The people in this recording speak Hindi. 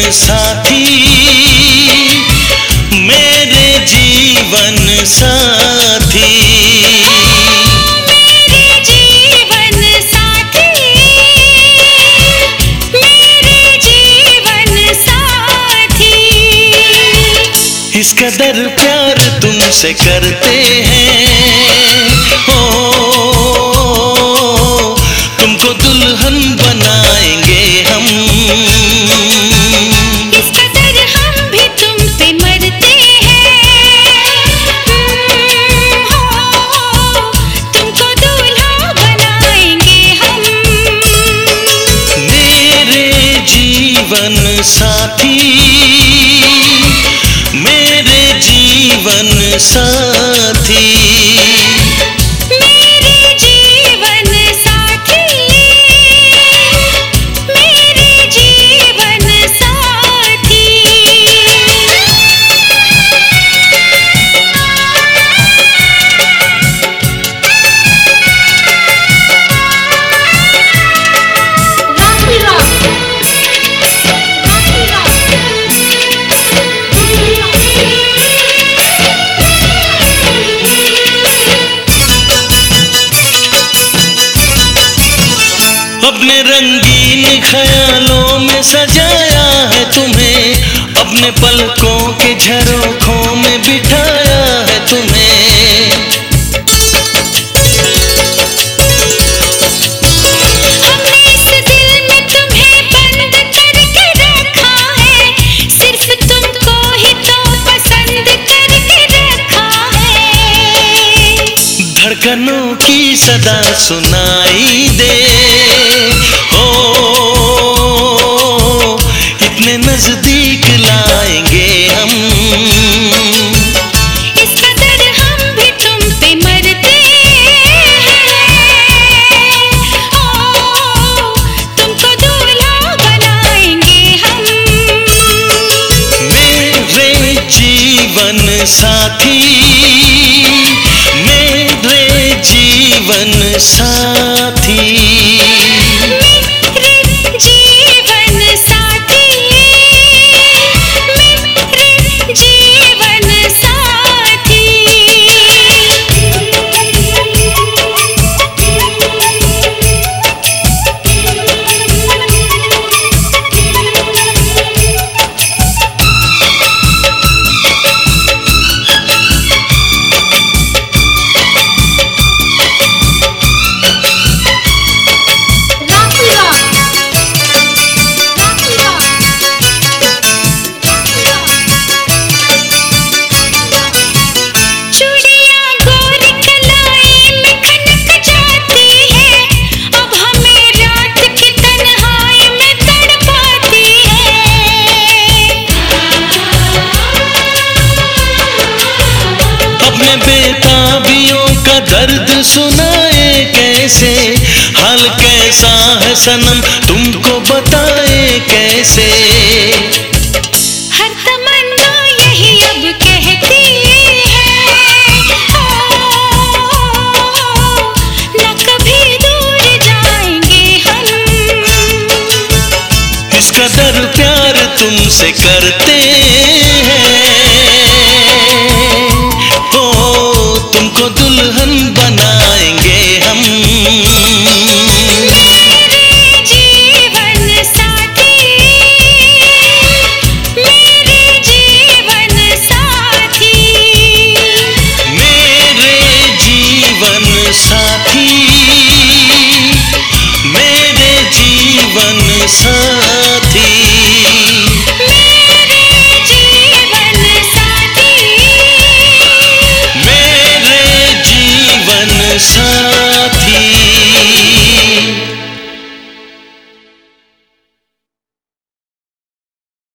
साथी, मेरे जीवन साथी, मेरे जीवन साथी, मेरे जीवन साथी। इस कदर प्यार तुमसे करते हैं, ओ तुमको दुल्हन बनाएंगे हम। इस कदर हम भी तुम पे मरते हैं, तुमको दूल्हा बनाएंगे हम। मेरे जीवन साथी, मेरे जीवन साथी, मेरे जीवन साथी, मेरे जीवन साथी। अपने रंगीन ख्यालों में सजाया है तुम्हें, अपने पलकों के झरोखों में बिठाया है तुम्हें। हमने इस दिल में तुम्हें बंद करके रखा है, सिर्फ तुमको ही तो पसंद करके रखा है। धड़कनों की सदा सुनाई दे, ओ इतने नजदीक लाएंगे हम। इस कदर हम भी तुम पे मरते हैं, ओ तुमको दूल्हा बनाएंगे हम। मेरे जीवन साथी, मेरे जीवन साथी, मेरे जीवन साथी, मेरे जीवन साथी। चूड़ियां गोरी कलाई में खनक जाती है, अब हमें रात की तन्हाई में तड़पाती है। अपने बेताबियों का दर्द सुनाए कैसे, हाल कैसा है सनम तुमको बताए कैसे। हर तमन्ना यही अब कहती है, न कभी दूर जाएंगे हम। इस कदर प्यार तुमसे करते हैं, ओ तुमको दुल्हन बना